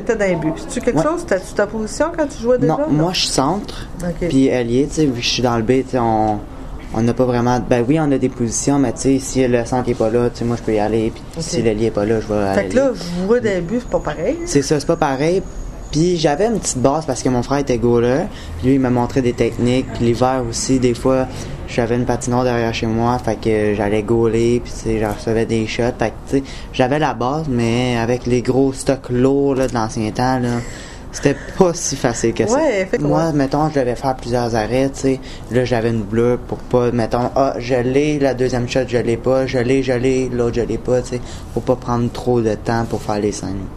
t'étais dans les buts. C'est-tu quelque Ouais. chose? T'as-tu ta position quand tu jouais déjà? Non, moi je suis centre, Ok. puis ailier, tu sais, vu que je suis dans le B, tu sais, on n'a pas vraiment... Ben oui, on a des positions, mais tu sais, si le centre est pas là, tu sais, moi je peux y aller, puis si l'ailier est pas là, je vais aller. Fait que là, jouer dans les buts, c'est pas pareil. C'est ça, c'est pas pareil. Puis j'avais une petite base parce que mon frère était goaler. Puis lui, il m'a montré des techniques. Puis l'hiver aussi, des fois, j'avais une patinoire derrière chez moi. Fait que j'allais goaler. Puis tu sais, je recevais des shots. Fait que tu sais, j'avais la base, mais avec les gros stocks lourds là, de l'ancien temps, là, c'était pas si facile que ça. Ouais, effectivement. Moi, mettons, je devais faire plusieurs arrêts, tu sais. Là, j'avais une bleue pour pas, mettons, je l'ai, la deuxième shot, je l'ai pas. Je l'ai, l'autre, je l'ai pas, tu sais. Pour pas prendre trop de temps pour faire les scènes.